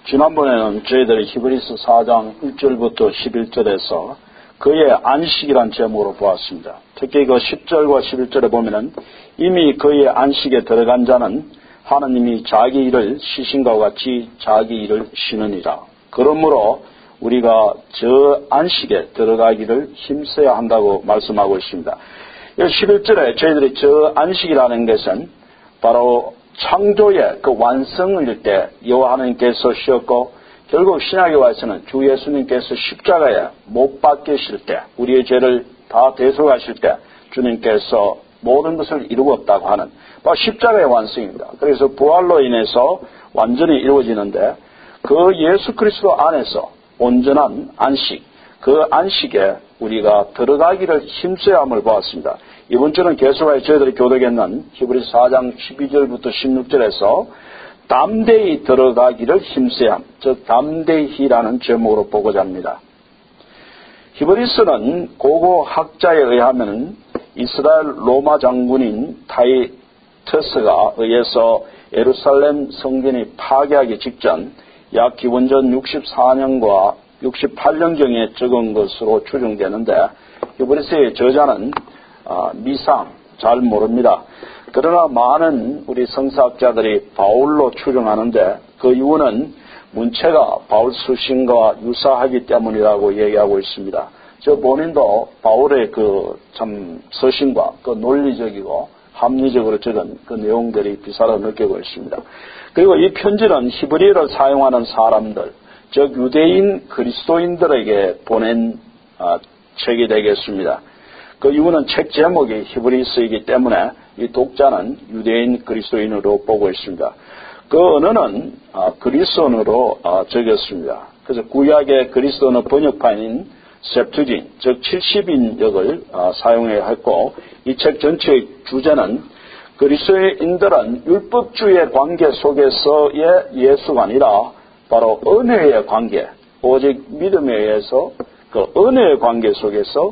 지난번에는 저희들이 히브리서 4장 1절부터 11절에서 그의 안식이란 제목으로 보았습니다. 특히 그 10절과 11절에 보면은 이미 그의 안식에 들어간 자는 하나님이 자기 일을 쉬신과 같이 자기 일을 쉬느니라. 그러므로 우리가 저 안식에 들어가기를 힘써야 한다고 말씀하고 있습니다. 11절에 저희들이 저 안식이라는 것은 바로 창조의 그 완성일 때 여호와 하나님께서 쉬었고 결국 신약에 와서는 주 예수님께서 십자가에 못 박히실 때 우리의 죄를 다 대속하실 때 주님께서 모든 것을 이루었다고 하는 바로 십자가의 완성입니다. 그래서 부활로 인해서 완전히 이루어지는데 그 예수 그리스도 안에서 온전한 안식, 그 안식에 우리가 들어가기를 힘써야 함을 보았습니다. 이번 주는 계속하여 저희들이 교독했는 히브리서 4장 12절부터 16절에서 담대히 들어가기를 힘써야 함, 즉 담대히라는 제목으로 보고자 합니다. 히브리서는 고고 학자에 의하면 이스라엘 로마 장군인 타이터스가 의해서 예루살렘 성전이 파괴하기 직전 약 기원전 64년과 68년경에 적은 것으로 추정되는데 히브리서의 저자는 미상 잘 모릅니다. 그러나 많은 우리 성사학자들이 바울로 추정하는데 그 이유는 문체가 바울 수신과 유사하기 때문이라고 얘기하고 있습니다. 저 본인도 바울의 그 참 서신과 그 논리적이고 합리적으로 적은 그 내용들이 비슷하다고 느끼고 있습니다. 그리고 이 편지는 히브리어를 사용하는 사람들, 즉 유대인 그리스도인들에게 보낸 책이 되겠습니다. 그 이유는 책 제목이 히브리서이기 때문에 이 독자는 유대인 그리스도인으로 보고 있습니다. 그 언어는 그리스 언어로 적였습니다. 그래서 구약의 그리스 언어 번역판인 셉투진, 즉 70인역을 사용해야 했고 이 책 전체의 주제는 그리스도인들은 율법주의 관계 속에서의 예수가 아니라 바로 은혜의 관계, 오직 믿음에 의해서 그 은혜의 관계 속에서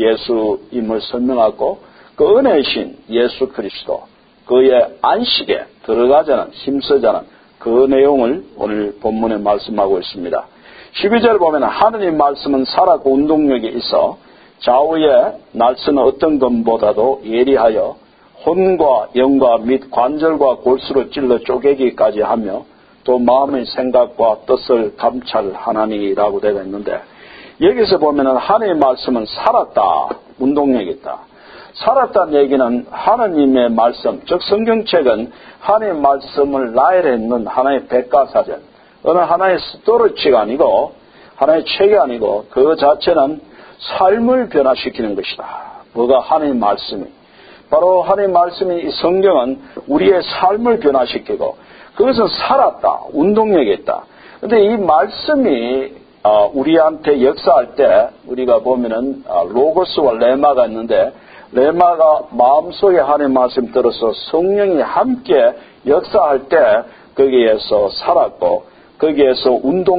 예수임을 설명하고 그 은혜의 신 예수 그리스도 그의 안식에 들어가자는 힘쓰자는 그 내용을 오늘 본문에 말씀하고 있습니다. 12절 보면 하느님 말씀은 살았고 운동력이 있어 좌우의 날쓰는 어떤 것보다도 예리하여 혼과 영과 및 관절과 골수로 찔러 쪼개기까지 하며 또 마음의 생각과 뜻을 감찰하나니라고 되어 있는데 여기서 보면은 하나님의 말씀은 살았다, 운동력이 있다. 살았다는 얘기는 하나님의 말씀, 즉 성경책은 하나님의 말씀을 나열했는 하나의 백과사전, 어느 하나의 스토리치가 아니고 하나의 책이 아니고 그 자체는 삶을 변화시키는 것이다. 뭐가 하나님의 말씀이. 바로 하나님의 말씀이 이 성경은 우리의 삶을 변화시키고 그것은 살았다, 운동력이 있다. 그런데 이 말씀이 우리한테 역사할 때 우리가 보면은 로고스와 레마가 있는데 레마가 마음속에 하나님의 말씀 들어서 성령이 함께 역사할 때 거기에서 살았고 거기에서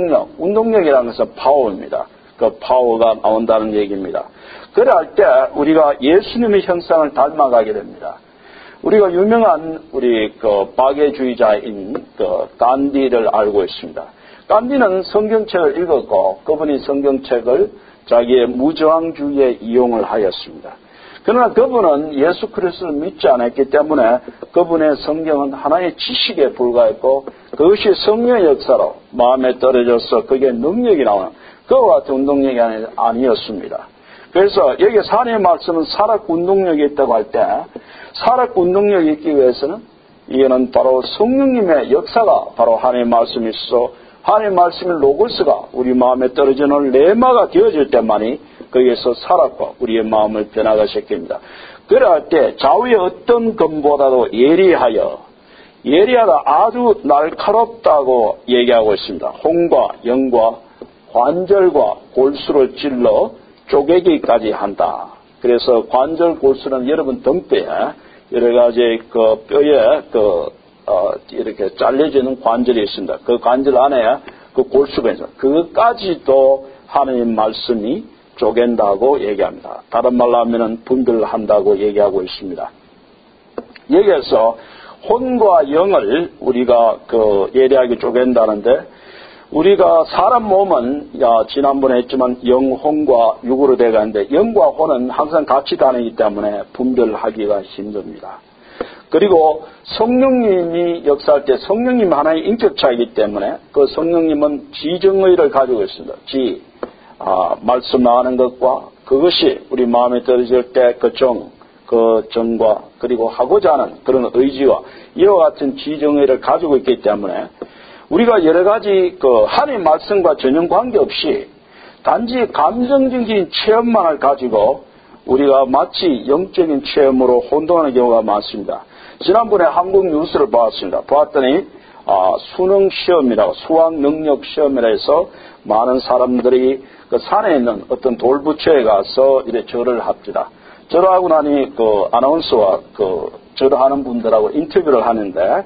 운동력이라는 것은 파워입니다. 그 파워가 나온다는 얘기입니다. 그럴 때 우리가 예수님의 형상을 닮아가게 됩니다. 우리가 유명한 우리 그 박애주의자인 그 간디를 알고 있습니다. 간디는 성경책을 읽었고 그분이 성경책을 자기의 무저항주의에 이용을 하였습니다. 그러나 그분은 예수 그리스도를 믿지 않았기 때문에 그분의 성경은 하나의 지식에 불과했고 그것이 성령의 역사로 마음에 떨어져서 그게 능력이 나오는 그와 같은 운동력이 아니었습니다. 그래서 여기 하나님의 말씀은 살았고 운동력이 있다고 할 때 살았고 운동력이 있기 위해서는 이거는 바로 성령님의 역사가 바로 하나님의 말씀이 있어 하나님의 말씀의 로고스가 우리 마음에 떨어지는 레마가 되어질 때만이 거기에서 살았고 우리의 마음을 변화가 시킵니다. 그럴 때 좌우의 어떤 것보다도 예리하다 아주 날카롭다고 얘기하고 있습니다. 혼과 영과 관절과 골수를 찔러 쪼개기까지 한다. 그래서 관절 골수는 여러분 등뼈에 여러 가지 그 뼈에 이렇게 잘려지는 관절이 있습니다. 그 관절 안에 그 골수가 있습니다. 그것까지도 하나님 말씀이 쪼갠다고 얘기합니다. 다른 말로 하면은 분별한다고 얘기하고 있습니다. 여기에서 혼과 영을 우리가 예리하게 쪼갠다는데 우리가 사람 몸은 지난번에 했지만 영혼과 육으로 돼가는데 영과 혼은 항상 같이 다니기 때문에 분별하기가 힘듭니다. 그리고 성령님이 역사할 때 성령님 하나의 인격차이기 때문에 그 성령님은 지정의를 가지고 있습니다. 말씀 나가는 것과 그것이 우리 마음에 떨어질 때 그 정과 그리고 하고자 하는 그런 의지와 이와 같은 지정의를 가지고 있기 때문에 우리가 여러 가지 하나님의 말씀과 전혀 관계없이 단지 감정적인 체험만을 가지고 우리가 마치 영적인 체험으로 혼동하는 경우가 많습니다. 지난번에 한국 뉴스를 보았습니다. 보았더니 수능 시험이라고 수학 능력 시험이라 해서 많은 사람들이 그 산에 있는 어떤 돌부처에 가서 이래 절을 합니다. 절하고 나니 아나운서와 절하는 분들하고 인터뷰를 하는데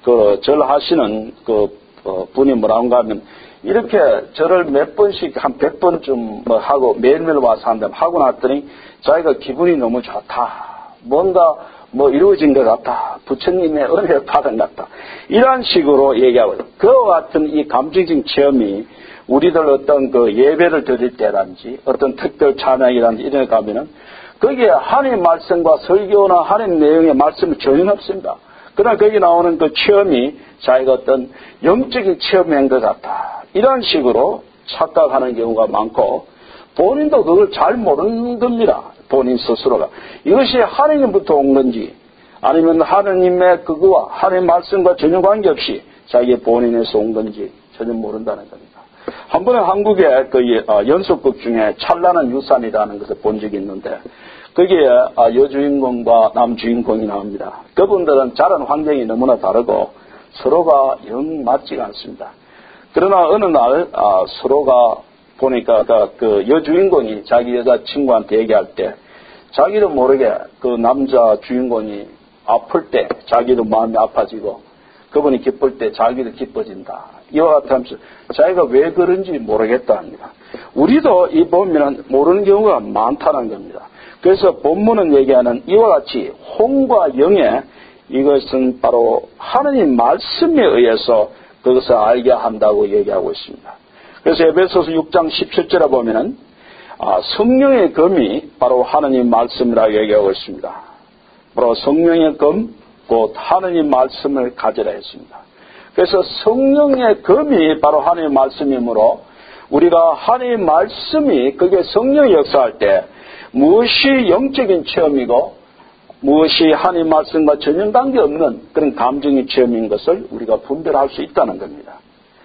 절하시는 분이 뭐라고 하면 이렇게 절을 몇 번씩 한 100번쯤 하고 매일매일 와서 한다면 하고 났더니 자기가 기분이 너무 좋다. 뭔가 이루어진 것 같다. 부처님의 은혜를 받은 것 같다. 이런 식으로 얘기하고 있어요. 그와 같은 이 감정적인 체험이 우리들 어떤 예배를 드릴 때라든지 어떤 특별 찬양이라든지 이런 데 가면은 거기에 하나님 말씀과 설교나 하나님 내용의 말씀이 전혀 없습니다. 그러나 거기 나오는 그 체험이 자기가 어떤 영적인 체험인 것 같다. 이런 식으로 착각하는 경우가 많고 본인도 그걸 잘 모르는 겁니다. 본인 스스로가. 이것이 하나님부터 온 건지 아니면 하나님의 그거와 하나님 말씀과 전혀 관계없이 자기 본인에서 온 건지 전혀 모른다는 겁니다. 한 번에 한국의 연속극 중에 찬란한 유산이라는 것을 본 적이 있는데 거기에 여주인공과 남주인공이 나옵니다. 그분들은 자란 환경이 너무나 다르고 서로가 영 맞지가 않습니다. 그러나 어느 날 서로가 보니까 그 여주인공이 자기 여자친구한테 얘기할 때 자기도 모르게 그 남자 주인공이 아플 때 자기도 마음이 아파지고 그분이 기쁠 때 자기도 기뻐진다. 이와 같으면서 자기가 왜 그런지 모르겠다 합니다. 우리도 이 보면 모르는 경우가 많다는 겁니다. 그래서 본문은 얘기하는 이와 같이 혼과 영의 이것은 바로 하느님 말씀에 의해서 그것을 알게 한다고 얘기하고 있습니다. 그래서 에베소서 6장 17절에 보면은 성령의 검이 바로 하느님 말씀이라고 얘기하고 있습니다. 바로 성령의 검, 곧 하느님 말씀을 가지라 했습니다. 그래서 성령의 검이 바로 하느님 말씀이므로 우리가 하느님 말씀이 그게 성령이 역사할 때 무엇이 영적인 체험이고 무엇이 하느님 말씀과 전혀 관계없는 그런 감정의 체험인 것을 우리가 분별할 수 있다는 겁니다.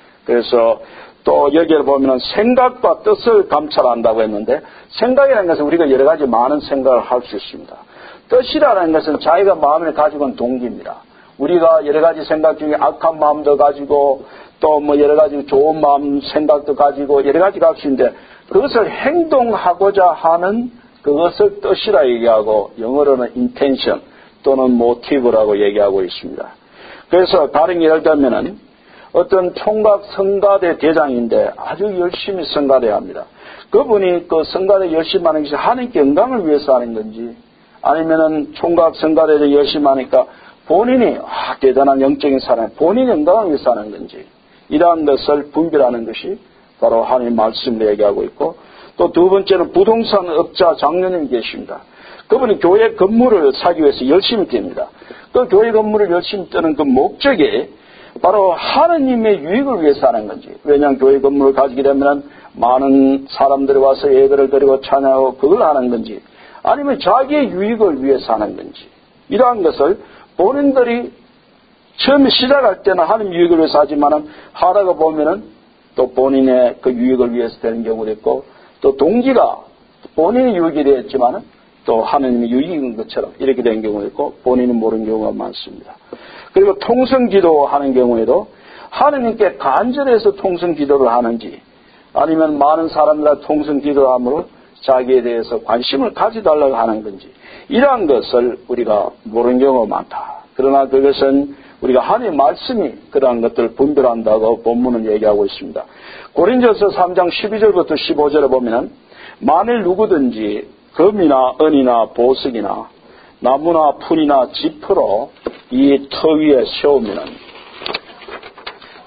그래서 또 여기를 보면 생각과 뜻을 감찰한다고 했는데 생각이라는 것은 우리가 여러 가지 많은 생각을 할 수 있습니다. 뜻이라는 것은 자기가 마음에 가지고 있는 동기입니다. 우리가 여러 가지 생각 중에 악한 마음도 가지고 또 여러 가지 좋은 마음 생각도 가지고 여러 가지가 할 수 있는데 그것을 행동하고자 하는 그것을 뜻이라 얘기하고 영어로는 intention 또는 motive라고 얘기하고 있습니다. 그래서 다른 예를 들면은 어떤 총각 성가대 대장인데 아주 열심히 성가대야 합니다. 그분이 그 성가대 열심히 하는 것이 하나님께 영광을 위해서 하는 건지 아니면은 총각 성가대를 열심히 하니까 본인이 대단한 영적인 사람, 본인 영광을 위해서 하는 건지 이러한 것을 분별하는 것이 바로 하나님 말씀을 얘기하고 있고 또 두 번째는 부동산 업자 장로님이 계십니다. 그분이 교회 건물을 사기 위해서 열심히 뗍니다. 그 교회 건물을 열심히 뜨는 그 목적이 바로 하느님의 유익을 위해서 하는 건지 왜냐하면 교회 건물을 가지게 되면 많은 사람들이 와서 예배를 드리고 찬양하고 그걸 하는 건지 아니면 자기의 유익을 위해서 하는 건지 이러한 것을 본인들이 처음에 시작할 때는 하나님 유익을 위해서 하지만은 하다가 보면은 또 본인의 그 유익을 위해서 되는 경우도 있고 또 동기가 본인의 유익이 되었지만은 또 하나님의 유익인 것처럼 이렇게 된 경우도 있고 본인은 모르는 경우가 많습니다. 그리고 통성기도 하는 경우에도 하나님께 간절해서 통성기도를 하는지 아니면 많은 사람들과 통성기도를 함으로 자기에 대해서 관심을 가져달라고 하는 건지 이러한 것을 우리가 모르는 경우가 많다. 그러나 그것은 우리가 하나님의 말씀이 그러한 것들을 분별한다고 본문은 얘기하고 있습니다. 고린도서 3장 12절부터 15절에 보면 만일 누구든지 금이나 은이나 보석이나 나무나 풀이나 지프로 이 터 위에 세우면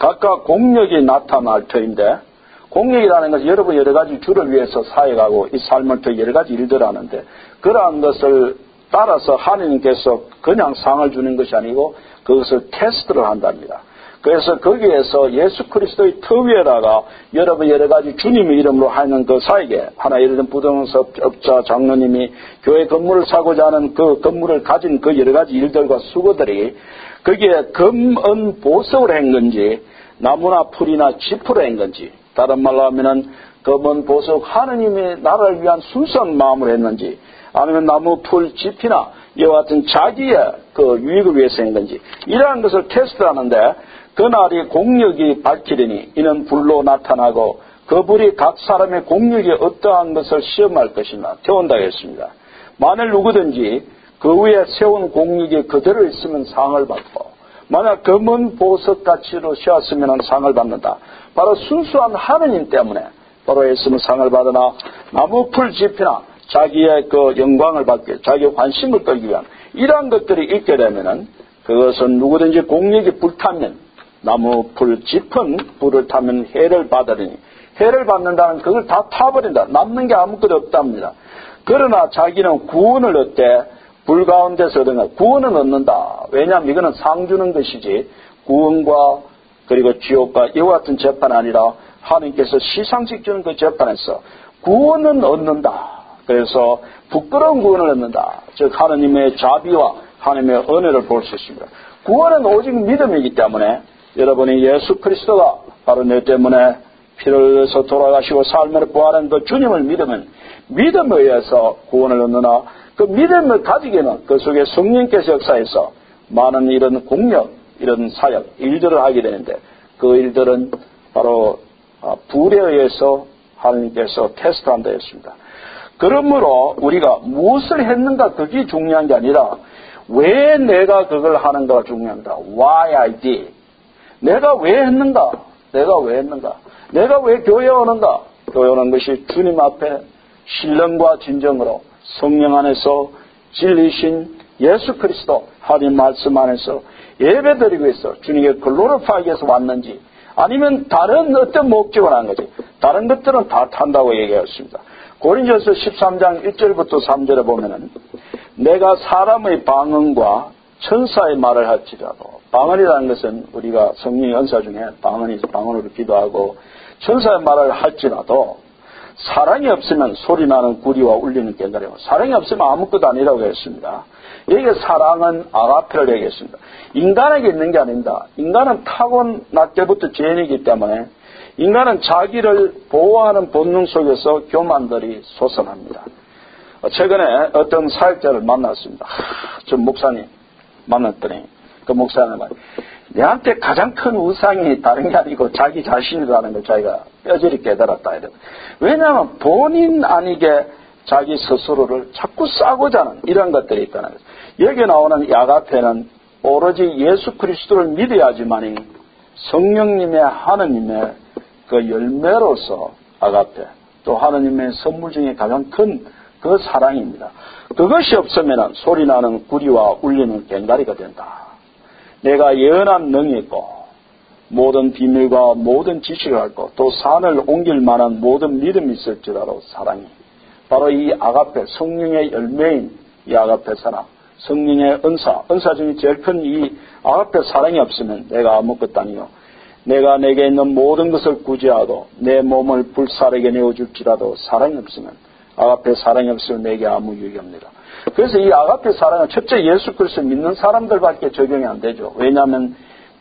각각 공력이 나타날 터인데, 공력이라는 것은 여러분 여러 가지 주를 위해서 사역하고 이 삶을 통해 여러 가지 일들을 하는데, 그러한 것을 따라서 하느님께서 그냥 상을 주는 것이 아니고 그것을 테스트를 한답니다. 그래서 거기에서 예수 그리스도의 터 위에다가 여러분 여러 가지 주님의 이름으로 하는 그 사역에, 하나 예를 들면 부동산 업자 장로님이 교회 건물을 사고자 하는 그 건물을 가진 그 여러 가지 일들과 수고들이 거기에 금, 은, 보석을 한 건지 나무나 풀이나 지푸를 한 건지, 다른 말로 하면은 금은 보석 하느님의 나라를 위한 순수한 마음으로 했는지, 아니면 나무, 풀, 지피나 이와 같은 자기의 그 유익을 위해서 한 건지, 이러한 것을 테스트하는데, 그날이 공력이 밝히리니 이는 불로 나타나고 그 불이 각 사람의 공력이 어떠한 것을 시험할 것이나 태운다 했습니다. 만일 누구든지 그 위에 세운 공력이 그대로 있으면 상을 받고, 만약 금은 보석같이로 씌었으면 상을 받는다. 바로 순수한 하느님 때문에 바로 했으면 상을 받으나, 나무, 풀, 지피나 자기의 그 영광을 받기, 자기의 관심을 끌기 위한 이러한 것들이 있게 되면은 그것은 누구든지 공력이 불타면, 나무, 풀, 짚은 불을 타면 해를 받으리니, 해를 받는다는 그걸 다 타버린다. 남는 게 아무것도 없답니다. 그러나 자기는 구원을 얻되 불 가운데서 얻은 것, 구원은 얻는다. 왜냐하면 이거는 상 주는 것이지 구원과 그리고 지옥과 이와 같은 재판 아니라 하나님께서 시상식 주는 그 재판에서 구원은 얻는다. 그래서 부끄러운 구원을 얻는다. 즉 하나님의 자비와 하나님의 은혜를 볼 수 있습니다. 구원은 오직 믿음이기 때문에 여러분이 예수 그리스도가 바로 내 때문에 피를 흘려서 돌아가시고 삶을 부활한 그 주님을 믿으면 믿음에 의해서 구원을 얻느나, 그 믿음을 가지기는 그 속에 성령께서 역사해서 많은 이런 공력, 이런 사역, 일들을 하게 되는데, 그 일들은 바로 불에 의해서 하나님께서 테스트한다 했습니다. 그러므로 우리가 무엇을 했는가 그게 중요한 게 아니라 왜 내가 그걸 하는가가 중요합니다. Why I did. 내가 왜 했는가? 내가 왜 했는가? 내가 왜 교회에 오는가? 교회에 오는 것이 주님 앞에 신령과 진정으로 성령 안에서 진리신 예수 그리스도 하나님 말씀 안에서 예배드리기 위해서 주님의 근로를 파하기 위해서 왔는지, 아니면 다른 어떤 목적을 한 거지. 다른 것들은 다 탄다고 얘기했습니다. 고린도서 13장 1절부터 3절에 보면은 내가 사람의 방언과 천사의 말을 할지라도, 방언이라는 것은 우리가 성령의 은사 중에 방언으로 기도하고 천사의 말을 할지라도 사랑이 없으면 소리나는 구리와 울리는 꽹과리고, 사랑이 없으면 아무것도 아니라고 했습니다. 여기에 사랑은 아가페를 얘기했습니다. 인간에게 있는 게 아닙니다. 인간은 타고날 때부터 죄인이기 때문에 인간은 자기를 보호하는 본능 속에서 교만들이 솟아납니다. 최근에 어떤 사역자를 만났습니다. 저 목사님 만났더니 그 목사님 말, 내한테 가장 큰 우상이 다른 게 아니고 자기 자신이라는 걸 자기가 뼈저리 깨달았다. 왜냐하면 본인 아니게 자기 스스로를 자꾸 싸고자 하는 이런 것들이 있다는 거죠. 여기 나오는 야가페는 오로지 예수 그리스도를 믿어야지만이 성령님의 하느님의 그 열매로서 아가페, 또 하느님의 선물 중에 가장 큰 그 사랑입니다. 그것이 없으면 소리나는 구리와 울리는 꽹과리가 된다. 내가 예언한 능이 있고 모든 비밀과 모든 지식을 알고 또 산을 옮길 만한 모든 믿음이 있을지라도 사랑이, 바로 이 아가페, 성령의 열매인 이 아가페 사랑, 성령의 은사 중에 제일 큰 이 아가페 사랑이 없으면 내가 아무것도 아니요, 내가 내게 있는 모든 것을 구제하고 내 몸을 불사르게 내어줄지라도 사랑이 없으면, 아가페 사랑이 없으면 내게 아무 유익이 없습니다. 그래서 이 아가페 사랑은 첫째 예수 그리스도 믿는 사람들밖에 적용이 안 되죠. 왜냐하면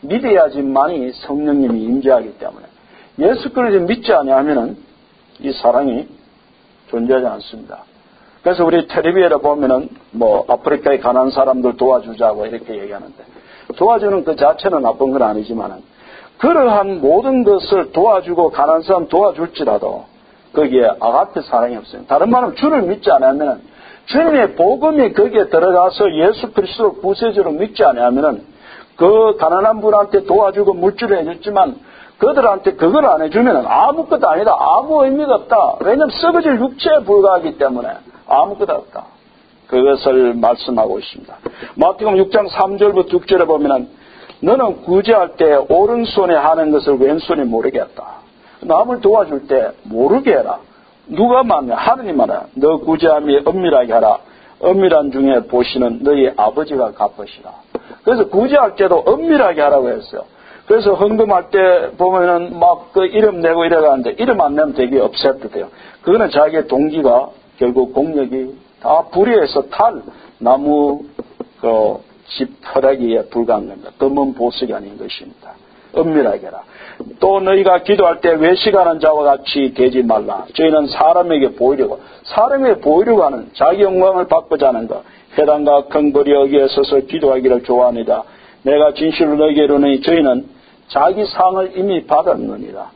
믿어야지만이 성령님이 임재하기 때문에. 예수 그리스도 믿지 아니하면은 이 사랑이 존재하지 않습니다. 그래서 우리 텔레비전에 보면은 아프리카에 가난한 사람들 도와주자고 이렇게 얘기하는데, 도와주는 그 자체는 나쁜 건 아니지만은 그러한 모든 것을 도와주고 가난한 사람 도와줄지라도 거기에 아가페 사랑이 없어요. 다른 말은 주를 믿지 않으면, 주님의 복음이 거기에 들어가서 예수 그리스도를 구세주로 믿지 않으면 그 가난한 분한테 도와주고 물질을 해줬지만 그들한테 그걸 안 해주면 아무것도 아니다. 아무 의미가 없다. 왜냐하면 썩어질 육체에 불과하기 때문에 아무것도 없다. 그것을 말씀하고 있습니다. 마태복음 6장 3절부터 6절에 보면 너는 구제할 때 오른손에 하는 것을 왼손이 모르겠다. 남을 도와줄 때 모르게 해라. 누가 말하냐? 하느님 말하라. 너 구제함이 엄밀하게 하라. 엄밀한 중에 보시는 너희 아버지가 갚으시라. 그래서 구제할 때도 엄밀하게 하라고 했어요. 그래서 헌금할 때 보면은 막 그 이름 내고 이래가는데 이름 안 내면 되게 업셋도 돼요. 그거는 자기의 동기가 결국 공력이 다 불의해서 탈 나무 그 지푸라기에 불과한 겁니다. 검은 보석이 아닌 것입니다. 엄밀하게 해라. 또 너희가 기도할 때 외식하는 자와 같이 되지 말라. 저희는 사람에게 보이려고 하는 자기 영광을 바꾸자 하는 것. 회당과 큰벌이 여기에 서서 기도하기를 좋아합니다. 내가 진실로 너희에게 이르노니 저희는 자기 상을 이미 받았느니라.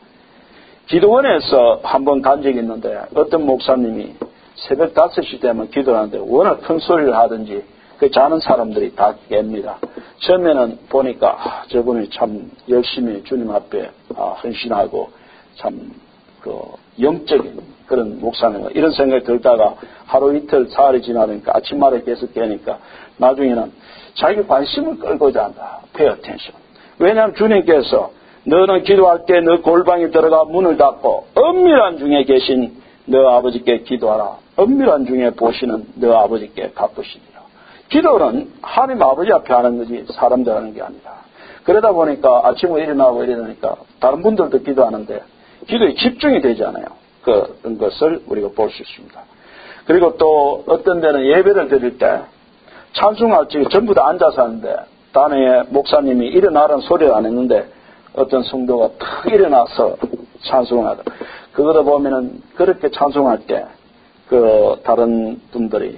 기도원에서 한번 간 적이 있는데 어떤 목사님이 새벽 5시 되면 기도하는데 워낙 큰 소리를 하든지 그 자는 사람들이 다 깹니다. 처음에는 보니까 저분이 참 열심히 주님 앞에 헌신하고 참 그 영적인 그런 목사님 이런 생각이 들다가 하루 이틀 사흘이 지나니까 아침마다 계속 깨니까 나중에는 자기 관심을 끌고자 한다. pay attention. 왜냐하면 주님께서 너는 기도할 때 너 골방에 들어가 문을 닫고 엄밀한 중에 계신 너 아버지께 기도하라. 엄밀한 중에 보시는 너 아버지께 갚으시리라. 기도는 하나님 아버지 앞에 하는 거지 사람들 하는 게 아니라. 그러다 보니까 아침에 일어나고 이러니까 다른 분들도 기도하는데 기도에 집중이 되지 않아요. 그런 것을 우리가 볼 수 있습니다. 그리고 또 어떤 데는 예배를 드릴 때 찬송할 적에 전부 다 앉아서 하는데 단에 목사님이 일어나라는 소리를 안 했는데 어떤 성도가 탁 일어나서 찬송을 하다. 그거를 보면은 그렇게 찬송할 때 그 다른 분들이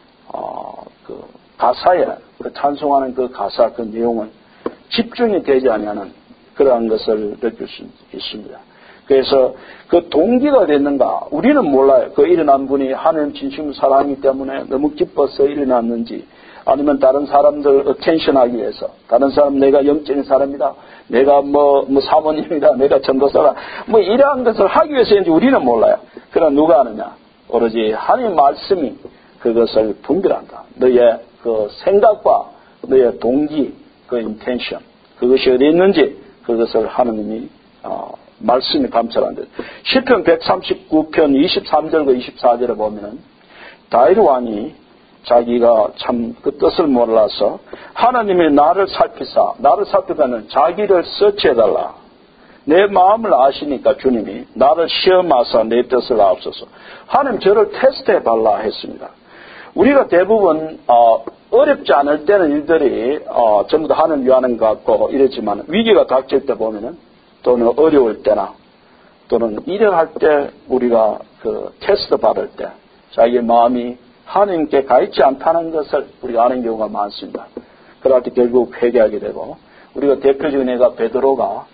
그 가사에 그 찬송하는 그 가사 그 내용은 집중이 되지 않는 그러한 것을 느낄 수 있습니다. 그래서 그 동기가 됐는가 우리는 몰라요. 그 일어난 분이 하나님 진심을 사랑하기 때문에 너무 기뻐서 일어났는지 아니면 다른 사람들 어텐션하기 위해서 다른 사람 내가 영적인 사람이다. 내가 뭐 사모님이다. 내가 전도사다. 뭐 이러한 것을 하기 위해서인지 우리는 몰라요. 그러나 누가 아느냐. 오로지 하나님 말씀이 그것을 분별한다. 너의 그 생각과 너의 동기, 그 인텐션 그것이 어디 있는지 그것을 하느님이 말씀이 감찰한다. 시편 139편 23절과 24절에 보면은 다윗 왕이 자기가 참 그 뜻을 몰라서 하나님이 나를 살피다는 자기를 서치해달라. 내 마음을 아시니까 주님이 나를 시험하사 내 뜻을 아옵소서. 하나님 저를 테스트해달라 했습니다. 우리가 대부분 어렵지 않을 때는 일들이 전부 다 하는 위하는 것 같고 이랬지만 위기가 닥칠 때 보면은 또는 어려울 때나 또는 일을 때 우리가 그 테스트 받을 때 자기의 마음이 하나님께 가 있지 않다는 것을 우리가 아는 경우가 많습니다. 그럴 때 결국 회개하게 되고 우리가 대표적인 애가 베드로가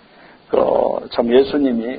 참 예수님이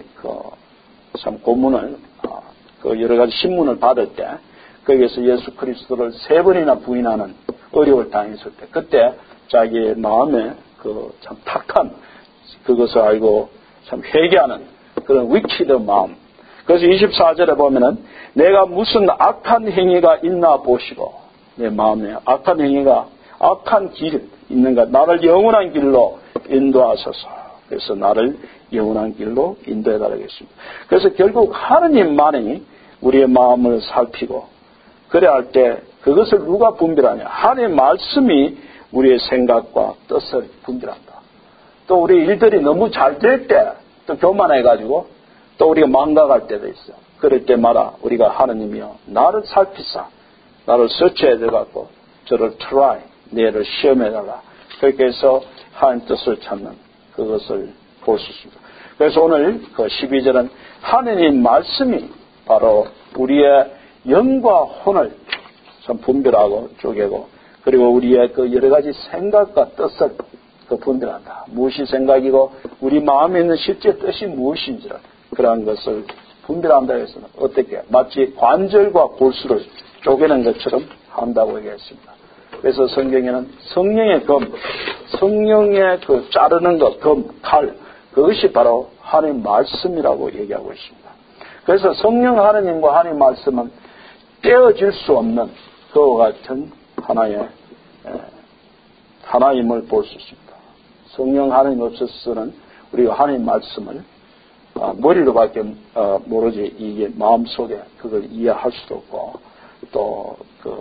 참 고문을 그 여러 가지 신문을 받을 때 거기에서 예수 그리스도를 3번이나 부인하는 어려움을 당했을 때 그때 자기의 마음에 그 참 탁한 그것을 알고 참 회개하는 그런 위키드 마음. 그래서 24절에 보면은 내가 무슨 악한 행위가 있나 보시고 내 마음에 악한 행위가 악한 길 있는가 나를 영원한 길로 인도하소서. 그래서 나를 영원한 길로 인도해달라겠습니다. 그래서 결국 하느님만이 우리의 마음을 살피고 그래야 할 때 그것을 누가 분별하냐. 하나님의 말씀이 우리의 생각과 뜻을 분별한다. 또 우리 일들이 너무 잘 될 때 또 교만해가지고 또 우리가 망각할 때도 있어요. 그럴 때마다 우리가 하느님이여 나를 살피사 나를 서치해 들어가고 저를 try 내를 시험해달라. 그렇게 해서 하나님 뜻을 찾는 그것을 볼 수 있습니다. 그래서 오늘 그 12절은 하느님 말씀이 바로 우리의 영과 혼을 참 분별하고 쪼개고 그리고 우리의 그 여러 가지 생각과 뜻을 그 분별한다. 무엇이 생각이고 우리 마음에 있는 실제 뜻이 무엇인지를 그러한 것을 분별한다 해서는 어떻게 마치 관절과 골수를 쪼개는 것처럼 한다고 얘기했습니다. 그래서 성경에는 성령의 검, 성령의 그 자르는 것, 검, 칼 그것이 바로 하나님 말씀이라고 얘기하고 있습니다. 그래서 성령 하나님과 하나님 말씀은 떼어질 수 없는 그와 같은 하나임을 볼 수 있습니다. 성령 하나님 없어서는 우리가 하나님 말씀을 머리로밖에 모르지 이게 마음속에 그걸 이해할 수도 없고 또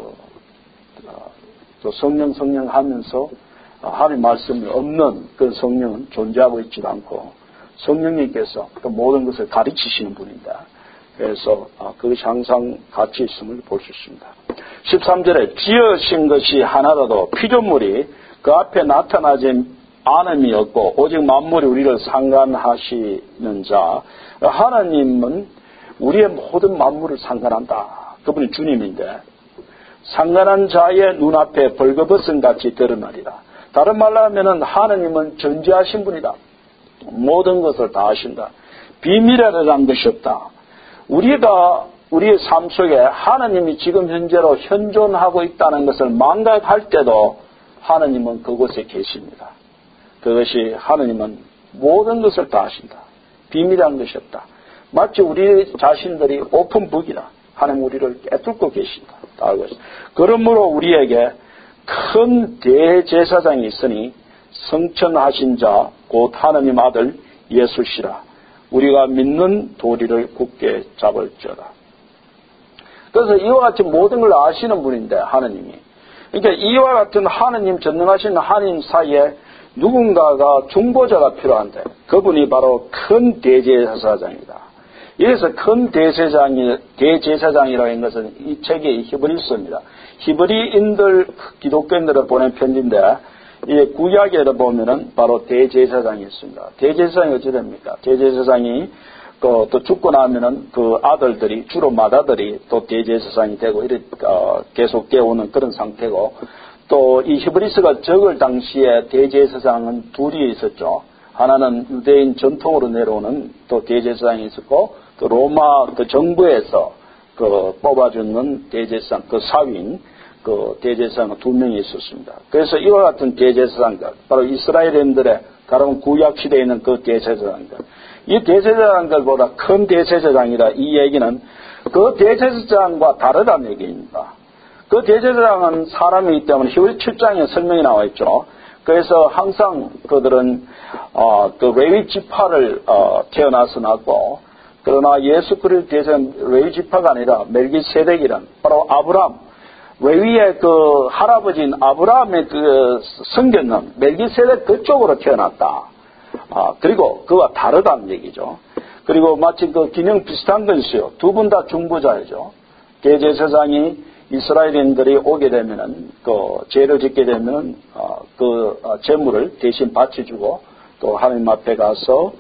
성령 하면서 하나님 말씀이 없는 그 성령은 존재하고 있지도 않고 성령님께서 그 모든 것을 가르치시는 분입니다. 그래서 그것이 항상 같이 있음을 볼 수 있습니다. 13절에 지으신 것이 하나라도 피조물이 그 앞에 나타나지 않음이 없고 오직 만물이 우리를 상관하시는 자 하나님은 우리의 모든 만물을 상관한다. 그분이 주님인데 상관한 자의 눈앞에 벌거벗은 같이 드러나리라. 다른 말로 하면은 하나님은 전지하신 분이다. 모든 것을 다 아신다. 비밀이라는 것이 없다. 우리가 우리의 삶 속에 하나님이 지금 현재로 현존하고 있다는 것을 망각할 때도 하나님은 그곳에 계십니다. 그것이 하나님은 모든 것을 다 아신다. 비밀이라는 것이 없다. 마치 우리 자신들이 오픈북이다. 하나님 우리를 깨뚫고 계신다. 다 알고 있습니다. 그러므로 우리에게 큰 대제사장이 있으니 성천하신 자 곧 하나님 아들 예수시라. 우리가 믿는 도리를 굳게 잡을지어다. 그래서 이와 같이 모든 걸 아시는 분인데 하나님이. 그러니까 이와 같은 하나님 전능하신 하나님 사이에 누군가가 중보자가 필요한데 그분이 바로 큰 대제사장이다. 이래서 큰 대제사장이라고 하는 것은 이 책의 히브리서입니다. 히브리인들 기독교인들을 보낸 편지인데 이 구약에 보면은 바로 대제사장이 있습니다. 대제사장이 어찌 됩니까? 대제사장이 또 죽고 나면은 그 아들들이 주로 맏아들이 또 대제사장이 되고 이렇게 계속 깨우는 그런 상태고 또 이 히브리서가 적을 당시에 대제사장은 둘이 있었죠. 하나는 유대인 전통으로 내려오는 또 대제사장이 있었고 또 로마 그 정부에서 그 뽑아주는 대제사장 그 사위인 그 대제사장 두 명이 있었습니다. 그래서 이와 같은 대제사장들, 바로 이스라엘인들의 다른 구약 시대에 있는 그 대제사장들, 이 대제사장들보다 큰 대제사장이라 이 얘기는 그 대제사장과 다르다는 얘기입니다. 그 대제사장은 사람이기 때문에 히브리 7장에 설명이 나와 있죠. 그래서 항상 그들은 그 레위 지파를 태어나서 났고, 그러나 예수 그리스도 대제사장 레위 지파가 아니라 멜기세덱이란 바로 아브람 레위의 그 할아버지인 아브라함의 그 성견은 멜기세덱 그쪽으로 태어났다. 그리고 그와 다르다는 얘기죠. 그리고 마치 그 기능 비슷한 거 있어요. 두 분 다 중보자이죠. 대제사장이 이스라엘인들이 오게 되면은 그 죄를 짓게 되면은 그 제물을 대신 바쳐주고 또 하나님 앞에 가서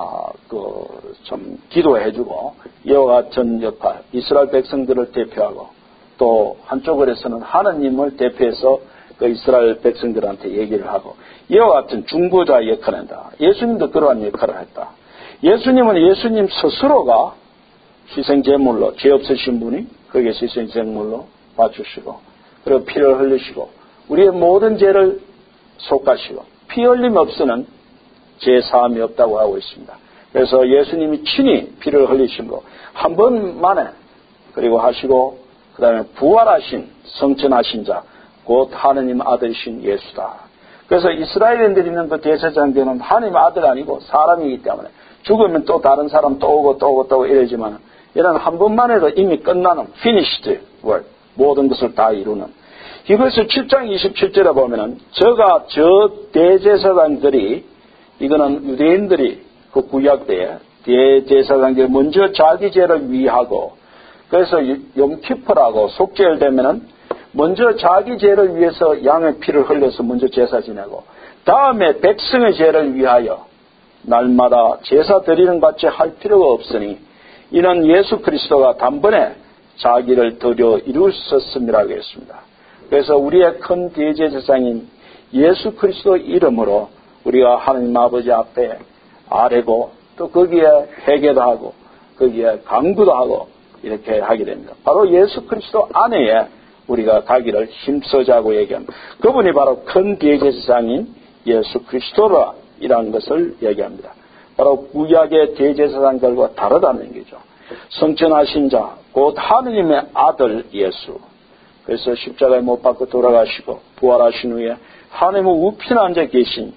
그 좀 기도해주고 이와 같은 역할 이스라엘 백성들을 대표하고 또 한쪽으로서는 하나님을 대표해서 그 이스라엘 백성들한테 얘기를 하고 이와 같은 중보자 역할을 한다. 예수님도 그러한 역할을 했다. 예수님은 예수님 스스로가 희생제물로 죄 없으신 분이 거기에 희생제물로 바치시고 그리고 피를 흘리시고 우리의 모든 죄를 속하시고 피 흘림 없이는 죄 사함이 없다고 하고 있습니다. 그래서 예수님이 친히 피를 흘리심으로 한 번만에 그리고 하시고 그 다음에 부활하신 성천하신 자 곧 하느님 아들이신 예수다. 그래서 이스라엘인들이 있는 그 대제사장들은 하느님 아들 아니고 사람이기 때문에 죽으면 또 다른 사람 또 오고 이러지만 이런 한 번만 해도 이미 끝나는 finished work 모든 것을 다 이루는 이것을 7장 27절에 보면은 저 대제사장들이 이거는 유대인들이 그 구약 때에 대제사장들이 먼저 자기 죄를 위하고 그래서 염키프라고 속죄일 되면은 먼저 자기 죄를 위해서 양의 피를 흘려서 먼저 제사 지내고 다음에 백성의 죄를 위하여 날마다 제사 드리는 같이 할 필요가 없으니 이는 예수 그리스도가 단번에 자기를 드려 이루셨음이라고 했습니다. 그래서 우리의 큰 대제사장인 예수 그리스도 이름으로 우리가 하나님 아버지 앞에 아뢰고 또 거기에 회개도 하고 거기에 강구도 하고 이렇게 하게 됩니다. 바로 예수 그리스도 안에 우리가 가기를 힘써자고 얘기합니다. 그분이 바로 큰 대제사장인 예수 그리스도라 이라는 것을 얘기합니다. 바로 구약의 대제사장들과 다르다는 얘기죠. 성천하신 자, 곧 하느님의 아들 예수. 그래서 십자가에 못 박고 돌아가시고 부활하신 후에 하나님의 우편에 앉아 계신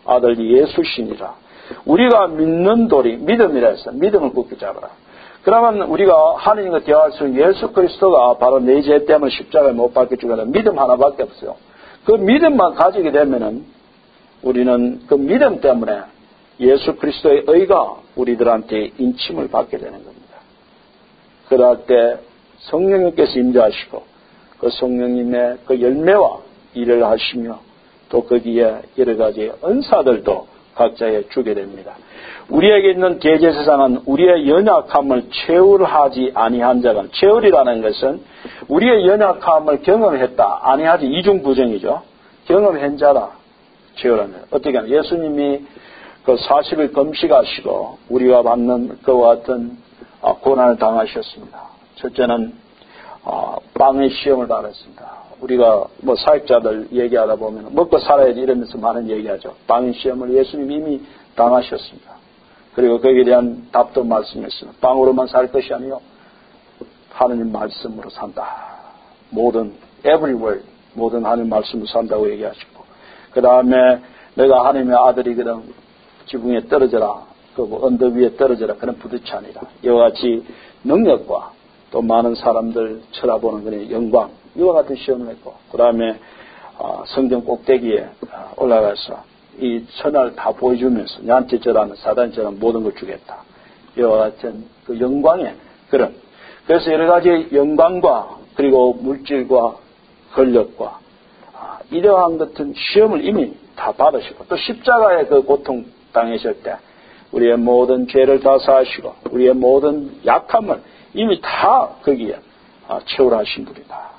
아들 예수시니라. 우리가 믿는 돌이 믿음이라 했어. 믿음을 굳게 잡아라. 그러면 우리가 하느님과 대화할 수 있는 예수 그리스도가 바로 내 죄 때문에 십자가에 못 박혀 죽었는 믿음 하나밖에 없어요. 그 믿음만 가지게 되면은 우리는 그 믿음 때문에 예수 그리스도의 의가 우리들한테 인침을 받게 되는 겁니다. 그럴 때 성령님께서 임재하시고 그 성령님의 그 열매와 일을 하시며 또 거기에 여러 가지 은사들도 각자에 주게 됩니다. 우리에게 있는 대제사장은 우리의 연약함을 체울하지 아니한 자가, 체울이라는 것은 우리의 연약함을 경험했다. 아니하지 이중부정이죠. 경험한 자라 체울하는. 어떻게 하냐. 예수님이 그 40일 금식하시고 우리가 받는 그와 같은 고난을 당하셨습니다. 첫째는 빵의 시험을 받았습니다. 우리가 뭐 사역자들 얘기하다 보면 먹고 살아야지 이러면서 많은 얘기하죠. 빵의 시험을 예수님이 이미 당하셨습니다. 그리고 거기에 대한 답도 말씀했습니다. 빵으로만 살 것이 아니요 하느님 말씀으로 산다. 모든 every word 모든 하느님 말씀으로 산다고 얘기하시고 그 다음에 내가 하느님의 아들이거든 지붕에 떨어져라. 그 언덕 위에 떨어져라. 그런 부딪히 아니라 이와 같이 능력과 또 많은 사람들 쳐다보는 그런 영광 이와 같은 시험을 했고 그 다음에 성경 꼭대기에 올라가서 이 천하를 다 보여주면서 나한테 저라는 사단이 저라는 모든 걸 주겠다. 이와 같은 그 영광의 그런 그래서 여러 가지 영광과 그리고 물질과 권력과 이러한 같은 시험을 이미 다 받으시고 또 십자가의 그 고통 당하실 때 우리의 모든 죄를 다 사하시고 우리의 모든 약함을 이미 다 거기에 채울하신 분이다.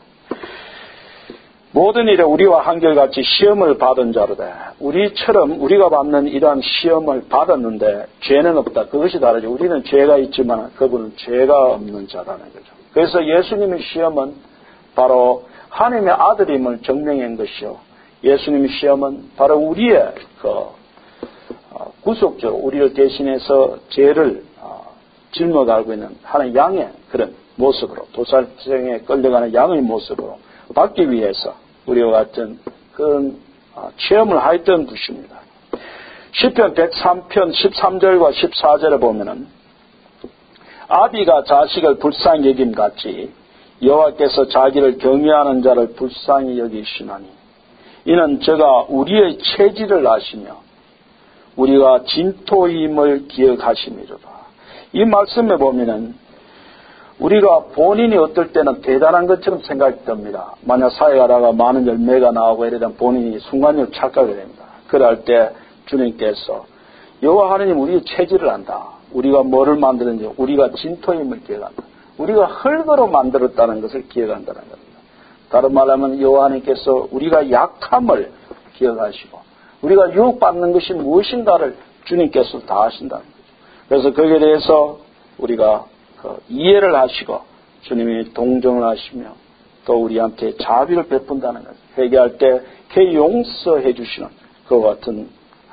모든 일에 우리와 한결같이 시험을 받은 자로다. 우리처럼 우리가 받는 이러한 시험을 받았는데 죄는 없다. 그것이 다르죠. 우리는 죄가 있지만 그분은 죄가 없는 자라는 거죠. 그래서 예수님의 시험은 바로 하나님의 아들임을 증명한 것이요. 예수님의 시험은 바로 우리의 구속적으로 우리를 대신해서 죄를 짊어가고 있는 하나의 양의 그런 모습으로 도살장에 끌려가는 양의 모습으로 받기 위해서 우리와 같은 그런 체험을 하였던 것입니다. 시편 103편 13절과 14절에 보면은 아비가 자식을 불쌍히 여김 같이 여호와께서 자기를 경외하는 자를 불쌍히 여기시나니 이는 저가 우리의 체질을 아시며 우리가 진토임을 기억하심이로다. 이 말씀에 보면은 우리가 본인이 어떨 때는 대단한 것처럼 생각이 듭니다. 만약 사회하다가 많은 열매가 나오고 이러면 본인이 순간적으로 착각을 합니다. 그럴 때 주님께서 여호와 하나님 우리의 체질을 안다. 우리가 뭐를 만드는지 우리가 진토임을 기억한다. 우리가 흙으로 만들었다는 것을 기억한다는 겁니다. 다른 말로 하면 여호와 하나님께서 우리가 약함을 기억하시고 우리가 유혹받는 것이 무엇인가를 주님께서 다 아신다는 거죠. 그래서 거기에 대해서 우리가 이해를 하시고 주님이 동정을 하시며 또 우리한테 자비를 베푼다는 것. 회개할 때 그 용서해 주시는 그와 같은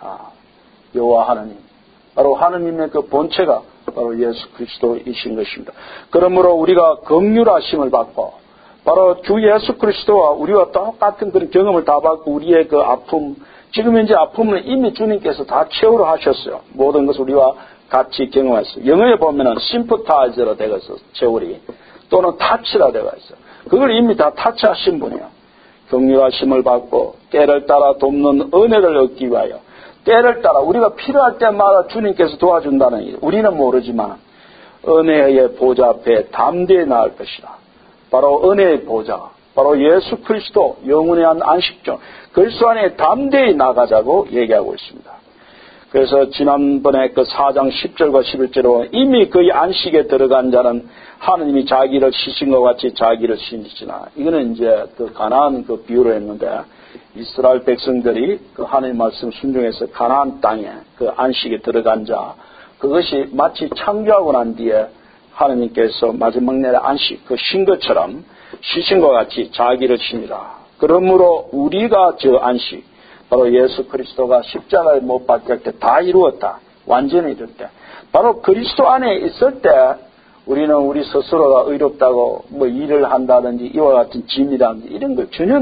여호와 하나님. 바로 하나님의 그 본체가 바로 예수 그리스도이신 것입니다. 그러므로 우리가 긍휼하심을 받고 바로 주 예수 그리스도와 우리와 똑같은 그런 경험을 다 받고 우리의 그 아픔 지금 현재 아픔을 이미 주님께서 다 채우려 하셨어요. 모든 것을 우리와 같이 경험했어요. 영어에 보면은 심퍼타이저로 되어 있어 채울이 또는 타치라 되어 있어요. 그걸 이미 다 타치하신 분이에요. 긍휼하심을 받고 때를 따라 돕는 은혜를 얻기 위하여 때를 따라 우리가 필요할 때마다 주님께서 도와준다는 일. 우리는 모르지만 은혜의 보좌 앞에 담대히 나을 것이다. 바로 은혜의 보좌. 바로 예수 그리스도 영원히 한 안식종. 그리스도 안에 담대히 나가자고 얘기하고 있습니다. 그래서 지난번에 그 4장 10절과 11절로 이미 그의 안식에 들어간 자는 하느님이 자기를 시신 것 같이 자기를 신지나. 이거는 이제 그 가나안 그 비유로 했는데 이스라엘 백성들이 그 하느님 말씀 순종해서 가나안 땅에 그 안식에 들어간 자 그것이 마치 창조하고 난 뒤에 하느님께서 마지막 날에 안식 그 신 것처럼 시신 것 같이 자기를 신이라. 그러므로 우리가 저 안식 바로 예수 그리스도가 십자가에 못 박힐 때 다 이루었다. 완전히 이룰 때. 바로 그리스도 안에 있을 때 우리는 우리 스스로가 의롭다고 뭐 일을 한다든지 이와 같은 짐이라든지 이런 걸 전혀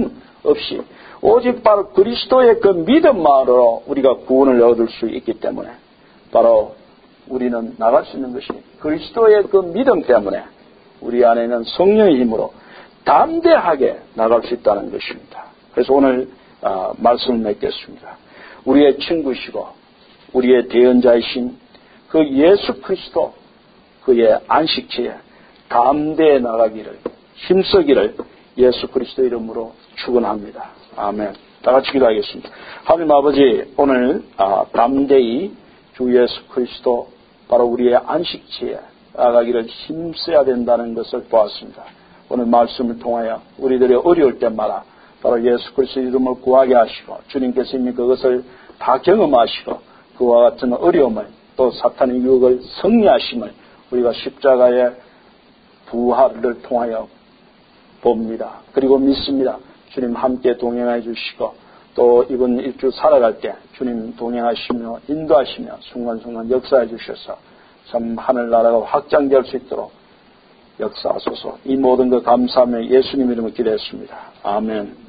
없이 오직 바로 그리스도의 그 믿음만으로 우리가 구원을 얻을 수 있기 때문에 바로 우리는 나갈 수 있는 것이 그리스도의 그 믿음 때문에 우리 안에는 성령의 힘으로 담대하게 나갈 수 있다는 것입니다. 그래서 오늘 말씀을 맺겠습니다. 우리의 친구시고 우리의 대언자이신 그 예수 그리스도 그의 안식처에 담대히 나가기를 힘쓰기를 예수 그리스도 이름으로 축원합니다. 아멘. 다 같이 기도하겠습니다. 하나님 아버지, 오늘 담대히 주 예수 그리스도 바로 우리의 안식처에 나가기를 힘써야 된다는 것을 보았습니다. 오늘 말씀을 통하여 우리들이 어려울 때마다 바로 예수 그리스도 이름을 구하게 하시고 주님께서 이미 그것을 다 경험하시고 그와 같은 어려움을 또 사탄의 유혹을 승리하심을 우리가 십자가의 부활을 통하여 봅니다. 그리고 믿습니다. 주님 함께 동행해 주시고 또 이번 일주 살아갈 때 주님 동행하시며 인도하시며 순간순간 역사해 주셔서 참 하늘나라가 확장될 수 있도록 역사하소서. 이 모든 것 감사하며 예수님 이름으로 기도했습니다. 아멘.